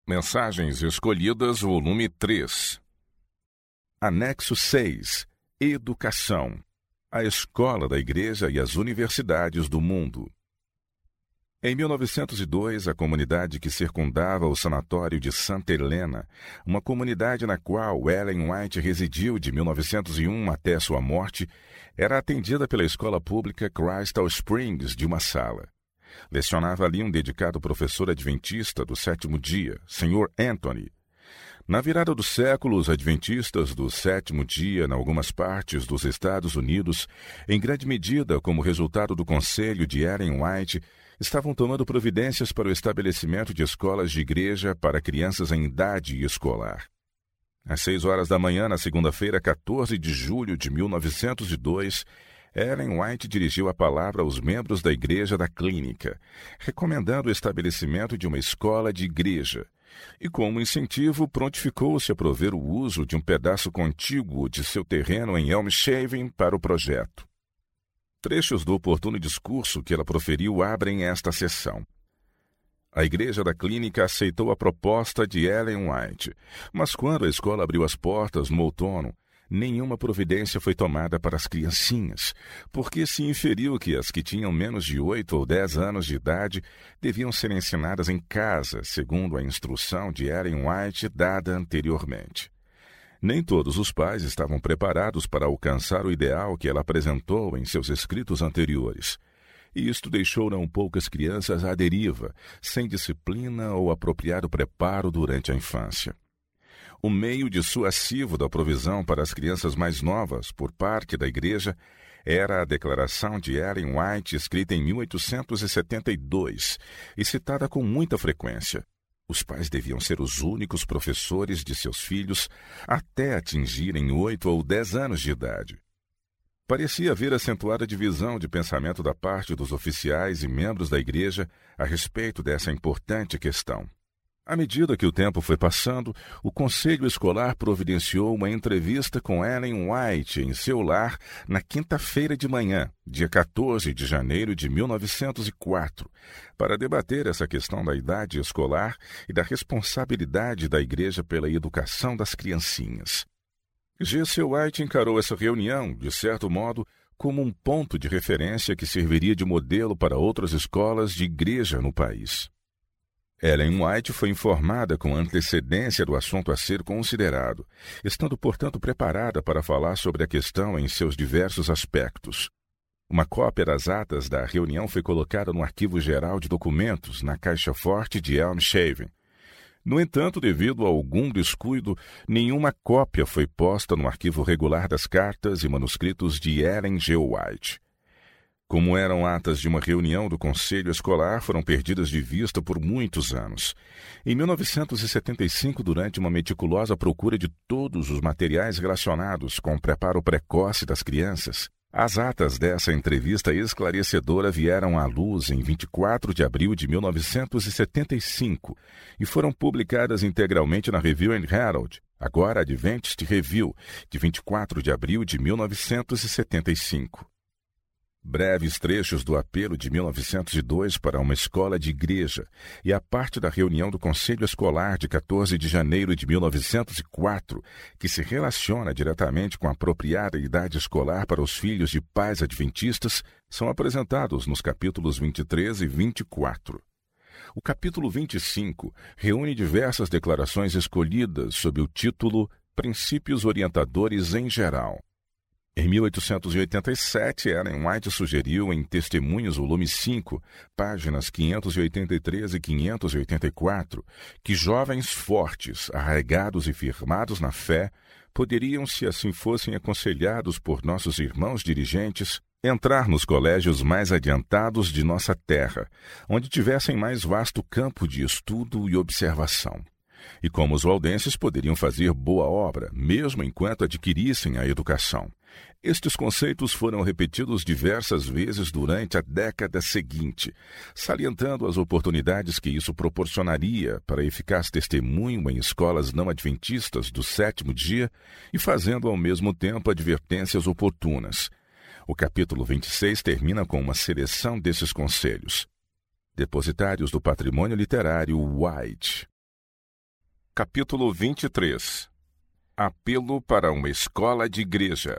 Mensagens Escolhidas, volume 3. Anexo 6. Educação. A escola da Igreja e as universidades do mundo. Em 1902, a comunidade que circundava o sanatório de Santa Helena, uma comunidade na qual Ellen White residiu de 1901 até sua morte, era atendida pela escola pública Crystal Springs de uma sala. Lecionava ali um dedicado professor adventista do sétimo dia, Sr. Anthony. Na virada do século, os adventistas do sétimo dia, em algumas partes dos Estados Unidos, em grande medida como resultado do conselho de Ellen White, estavam tomando providências para o estabelecimento de escolas de igreja para crianças em idade escolar. Às 6 horas da manhã, na segunda-feira, 14 de julho de 1902, Ellen White dirigiu a palavra aos membros da Igreja da Clínica, recomendando o estabelecimento de uma escola de igreja, e como incentivo prontificou-se a prover o uso de um pedaço contíguo de seu terreno em Elm Shaven para o projeto. Trechos do oportuno discurso que ela proferiu abrem esta sessão. A Igreja da Clínica aceitou a proposta de Ellen White, mas quando a escola abriu as portas no outono, nenhuma providência foi tomada para as criancinhas, porque se inferiu que as que tinham menos de 8 ou 10 anos de idade deviam ser ensinadas em casa, segundo a instrução de Ellen White dada anteriormente. Nem todos os pais estavam preparados para alcançar o ideal que ela apresentou em seus escritos anteriores, e isto deixou não poucas crianças à deriva, sem disciplina ou apropriado preparo durante a infância. O meio dissuasivo da provisão para as crianças mais novas, por parte da Igreja, era a declaração de Ellen White, escrita em 1872 e citada com muita frequência. Os pais deviam ser os únicos professores de seus filhos até atingirem 8 ou 10 anos de idade. Parecia haver acentuada divisão de pensamento da parte dos oficiais e membros da Igreja a respeito dessa importante questão. À medida que o tempo foi passando, o Conselho Escolar providenciou uma entrevista com Ellen White em seu lar na quinta-feira de manhã, dia 14 de janeiro de 1904, para debater essa questão da idade escolar e da responsabilidade da Igreja pela educação das criancinhas. G.C. White encarou essa reunião, de certo modo, como um ponto de referência que serviria de modelo para outras escolas de igreja no país. Ellen White foi informada com antecedência do assunto a ser considerado, estando, portanto, preparada para falar sobre a questão em seus diversos aspectos. Uma cópia das atas da reunião foi colocada no Arquivo Geral de Documentos, na Caixa Forte de Elm Shaven. No entanto, devido a algum descuido, nenhuma cópia foi posta no Arquivo Regular das Cartas e Manuscritos de Ellen G. White. Como eram atas de uma reunião do Conselho Escolar, foram perdidas de vista por muitos anos. Em 1975, durante uma meticulosa procura de todos os materiais relacionados com o preparo precoce das crianças, as atas dessa entrevista esclarecedora vieram à luz em 24 de abril de 1975 e foram publicadas integralmente na Review and Herald, agora Adventist Review, de 24 de abril de 1975. Breves trechos do apelo de 1902 para uma escola de igreja e a parte da reunião do Conselho Escolar de 14 de janeiro de 1904, que se relaciona diretamente com a apropriada idade escolar para os filhos de pais adventistas, são apresentados nos capítulos 23 e 24. O capítulo 25 reúne diversas declarações escolhidas sob o título Princípios Orientadores em Geral. Em 1887, Ellen White sugeriu em Testemunhos, volume 5, páginas 583 e 584, que jovens fortes, arraigados e firmados na fé, poderiam, se assim fossem aconselhados por nossos irmãos dirigentes, entrar nos colégios mais adiantados de nossa terra, onde tivessem mais vasto campo de estudo e observação. E como os waldenses poderiam fazer boa obra, mesmo enquanto adquirissem a educação. Estes conceitos foram repetidos diversas vezes durante a década seguinte, salientando as oportunidades que isso proporcionaria para eficaz testemunho em escolas não adventistas do sétimo dia e fazendo ao mesmo tempo advertências oportunas. O capítulo 26 termina com uma seleção desses conselhos. Depositários do patrimônio literário White. Capítulo 23. Apelo para uma escola de igreja.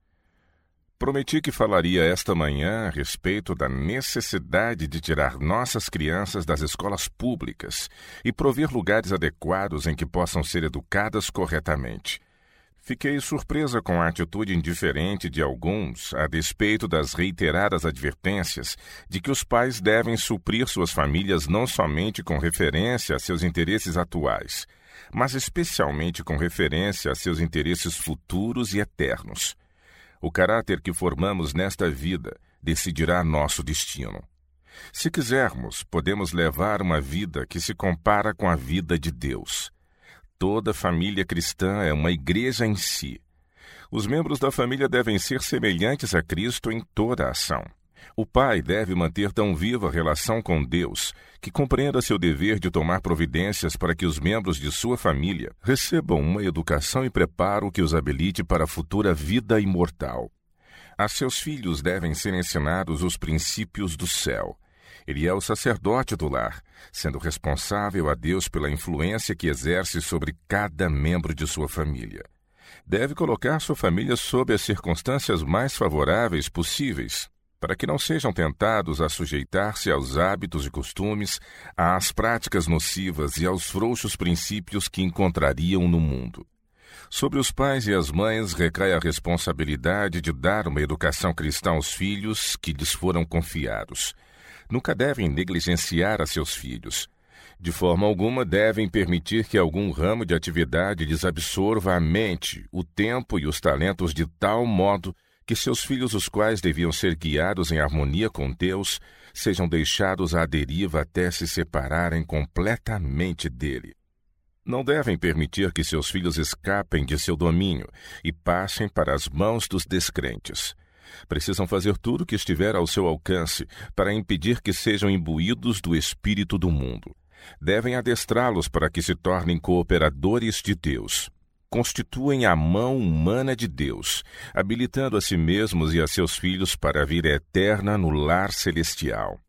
Prometi que falaria esta manhã a respeito da necessidade de tirar nossas crianças das escolas públicas e prover lugares adequados em que possam ser educadas corretamente. Fiquei surpresa com a atitude indiferente de alguns a despeito das reiteradas advertências de que os pais devem suprir suas famílias não somente com referência a seus interesses atuais, mas especialmente com referência a seus interesses futuros e eternos. O caráter que formamos nesta vida decidirá nosso destino. Se quisermos, podemos levar uma vida que se compara com a vida de Deus. Toda família cristã é uma igreja em si. Os membros da família devem ser semelhantes a Cristo em toda a ação. O pai deve manter tão viva a relação com Deus que compreenda seu dever de tomar providências para que os membros de sua família recebam uma educação e preparo que os habilite para a futura vida imortal. A seus filhos devem ser ensinados os princípios do céu. Ele é o sacerdote do lar, sendo responsável a Deus pela influência que exerce sobre cada membro de sua família. Deve colocar sua família sob as circunstâncias mais favoráveis possíveis, para que não sejam tentados a sujeitar-se aos hábitos e costumes, às práticas nocivas e aos frouxos princípios que encontrariam no mundo. Sobre os pais e as mães recai a responsabilidade de dar uma educação cristã aos filhos que lhes foram confiados. Nunca devem negligenciar a seus filhos. De forma alguma devem permitir que algum ramo de atividade lhes absorva a mente, o tempo e os talentos de tal modo que seus filhos, os quais deviam ser guiados em harmonia com Deus, sejam deixados à deriva até se separarem completamente dele. Não devem permitir que seus filhos escapem de seu domínio e passem para as mãos dos descrentes. Precisam fazer tudo o que estiver ao seu alcance para impedir que sejam imbuídos do espírito do mundo. Devem adestrá-los para que se tornem cooperadores de Deus. Constituem a mão humana de Deus, habilitando a si mesmos e a seus filhos para a vida eterna no lar celestial.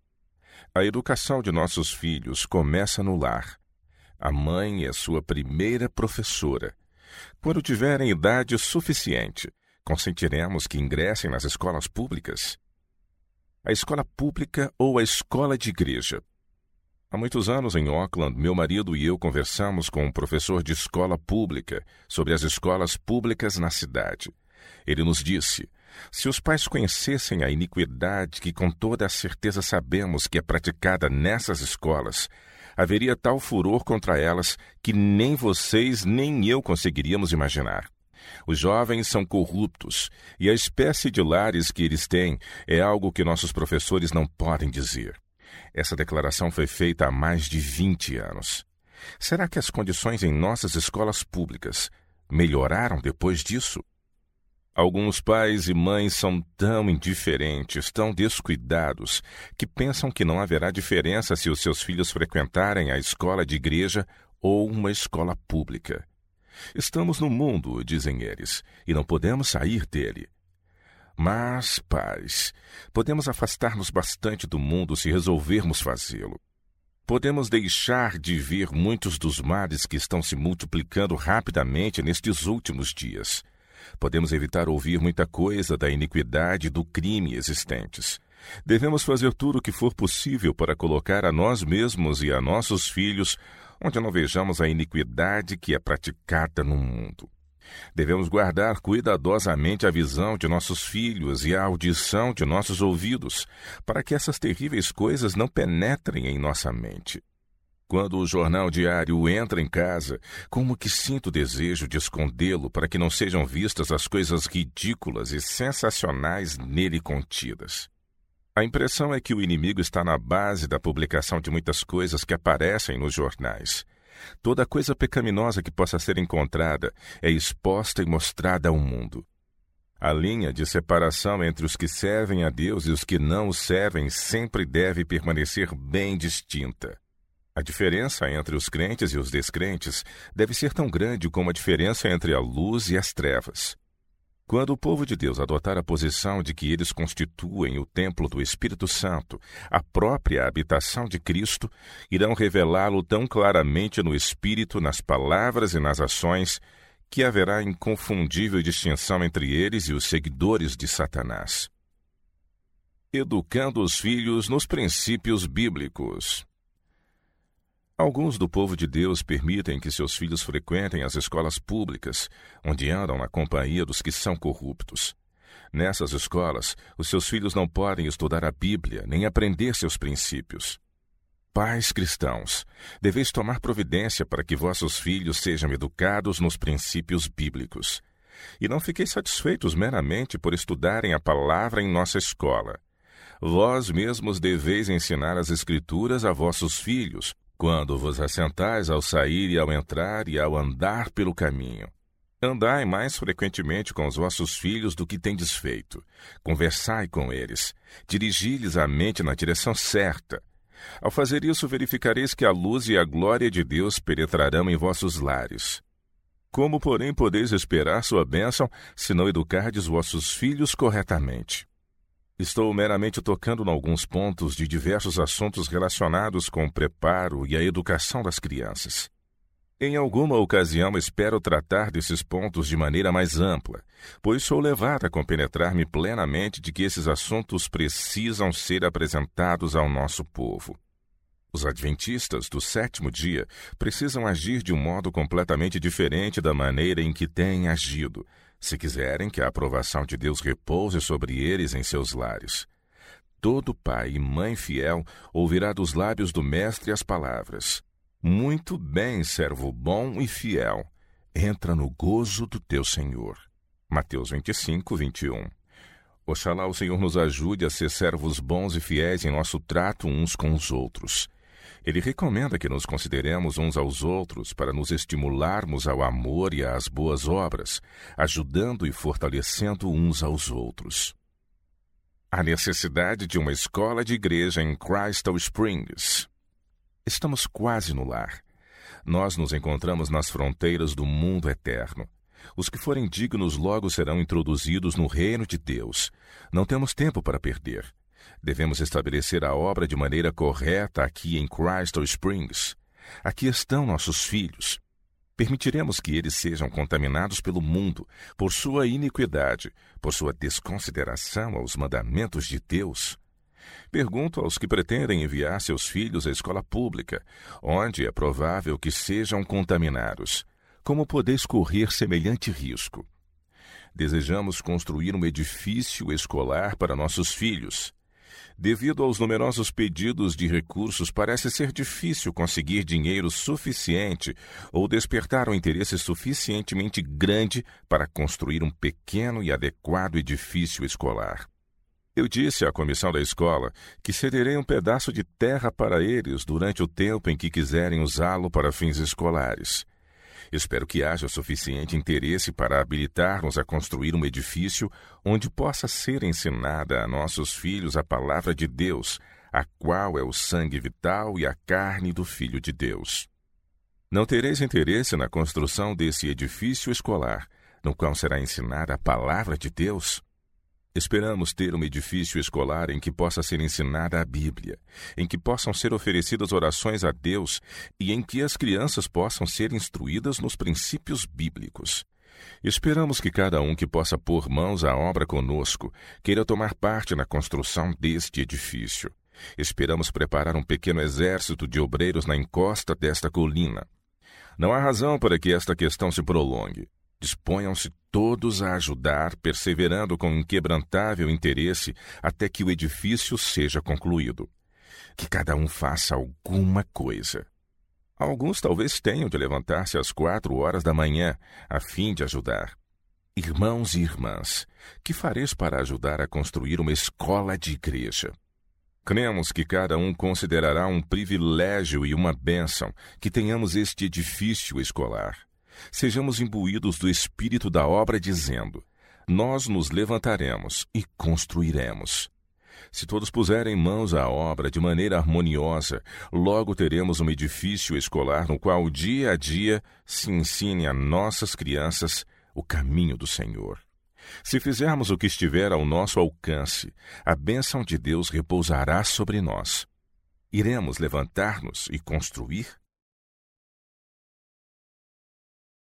A educação de nossos filhos começa no lar. A mãe é sua primeira professora. Quando tiverem idade suficiente, consentiremos que ingressem nas escolas públicas? A escola pública ou a escola de igreja? Há muitos anos, em Auckland, meu marido e eu conversamos com um professor de escola pública sobre as escolas públicas na cidade. Ele nos disse: se os pais conhecessem a iniquidade que com toda a certeza sabemos que é praticada nessas escolas, haveria tal furor contra elas que nem vocês nem eu conseguiríamos imaginar. Os jovens são corruptos, e a espécie de lares que eles têm é algo que nossos professores não podem dizer. Essa declaração foi feita há mais de 20 anos. Será que as condições em nossas escolas públicas melhoraram depois disso? Alguns pais e mães são tão indiferentes, tão descuidados, que pensam que não haverá diferença se os seus filhos frequentarem a escola de igreja ou uma escola pública. Estamos no mundo, dizem eles, e não podemos sair dele. Mas, pais, podemos afastar-nos bastante do mundo se resolvermos fazê-lo. Podemos deixar de ver muitos dos males que estão se multiplicando rapidamente nestes últimos dias. Podemos evitar ouvir muita coisa da iniquidade e do crime existentes. Devemos fazer tudo o que for possível para colocar a nós mesmos e a nossos filhos onde não vejamos a iniquidade que é praticada no mundo. Devemos guardar cuidadosamente a visão de nossos filhos e a audição de nossos ouvidos, para que essas terríveis coisas não penetrem em nossa mente. Quando o jornal diário entra em casa, como que sinto o desejo de escondê-lo para que não sejam vistas as coisas ridículas e sensacionais nele contidas. A impressão é que o inimigo está na base da publicação de muitas coisas que aparecem nos jornais. Toda coisa pecaminosa que possa ser encontrada é exposta e mostrada ao mundo. A linha de separação entre os que servem a Deus e os que não o servem sempre deve permanecer bem distinta. A diferença entre os crentes e os descrentes deve ser tão grande como a diferença entre a luz e as trevas. Quando o povo de Deus adotar a posição de que eles constituem o templo do Espírito Santo, a própria habitação de Cristo, irão revelá-lo tão claramente no Espírito, nas palavras e nas ações, que haverá inconfundível distinção entre eles e os seguidores de Satanás. Educando os filhos nos princípios bíblicos. Alguns do povo de Deus permitem que seus filhos frequentem as escolas públicas, onde andam na companhia dos que são corruptos. Nessas escolas, os seus filhos não podem estudar a Bíblia, nem aprender seus princípios. Pais cristãos, deveis tomar providência para que vossos filhos sejam educados nos princípios bíblicos. E não fiqueis satisfeitos meramente por estudarem a palavra em nossa escola. Vós mesmos deveis ensinar as Escrituras a vossos filhos, quando vos assentais ao sair e ao entrar e ao andar pelo caminho. Andai mais frequentemente com os vossos filhos do que tendes feito. Conversai com eles. Dirigi-lhes a mente na direção certa. Ao fazer isso, verificareis que a luz e a glória de Deus penetrarão em vossos lares. Como, porém, podeis esperar sua bênção se não educardes vossos filhos corretamente? Estou meramente tocando em alguns pontos de diversos assuntos relacionados com o preparo e a educação das crianças. Em alguma ocasião espero tratar desses pontos de maneira mais ampla, pois sou levado a compenetrar-me plenamente de que esses assuntos precisam ser apresentados ao nosso povo. Os adventistas do sétimo dia precisam agir de um modo completamente diferente da maneira em que têm agido, se quiserem que a aprovação de Deus repouse sobre eles em seus lares. Todo pai e mãe fiel ouvirá dos lábios do Mestre as palavras: muito bem, servo bom e fiel, entra no gozo do teu Senhor. Mateus 25, 21. Oxalá o Senhor nos ajude a ser servos bons e fiéis em nosso trato uns com os outros. Ele recomenda que nos consideremos uns aos outros para nos estimularmos ao amor e às boas obras, ajudando e fortalecendo uns aos outros. A necessidade de uma escola de igreja em Crystal Springs. Estamos quase no lar. Nós nos encontramos nas fronteiras do mundo eterno. Os que forem dignos logo serão introduzidos no reino de Deus. Não temos tempo para perder. Devemos estabelecer a obra de maneira correta aqui em Crystal Springs. Aqui estão nossos filhos. Permitiremos que eles sejam contaminados pelo mundo, por sua iniquidade, por sua desconsideração aos mandamentos de Deus? Pergunto aos que pretendem enviar seus filhos à escola pública, onde é provável que sejam contaminados. Como podeis correr semelhante risco? Desejamos construir um edifício escolar para nossos filhos. Devido aos numerosos pedidos de recursos, parece ser difícil conseguir dinheiro suficiente ou despertar um interesse suficientemente grande para construir um pequeno e adequado edifício escolar. Eu disse à comissão da escola que cederei um pedaço de terra para eles durante o tempo em que quiserem usá-lo para fins escolares. Espero que haja suficiente interesse para habilitar-nos a construir um edifício onde possa ser ensinada a nossos filhos a palavra de Deus, a qual é o sangue vital e a carne do Filho de Deus. Não tereis interesse na construção desse edifício escolar, no qual será ensinada a palavra de Deus? Esperamos ter um edifício escolar em que possa ser ensinada a Bíblia, em que possam ser oferecidas orações a Deus e em que as crianças possam ser instruídas nos princípios bíblicos. Esperamos que cada um que possa pôr mãos à obra conosco queira tomar parte na construção deste edifício. Esperamos preparar um pequeno exército de obreiros na encosta desta colina. Não há razão para que esta questão se prolongue. Disponham-se todos a ajudar, perseverando com inquebrantável interesse até que o edifício seja concluído. Que cada um faça alguma coisa. Alguns talvez tenham de levantar-se às 4 da manhã, a fim de ajudar. Irmãos e irmãs, que fareis para ajudar a construir uma escola de igreja? Cremos que cada um considerará um privilégio e uma bênção que tenhamos este edifício escolar. Sejamos imbuídos do espírito da obra, dizendo: nós nos levantaremos e construiremos. Se todos puserem mãos à obra de maneira harmoniosa, logo teremos um edifício escolar no qual, dia a dia, se ensine a nossas crianças o caminho do Senhor. Se fizermos o que estiver ao nosso alcance, a bênção de Deus repousará sobre nós. Iremos levantar-nos e construir?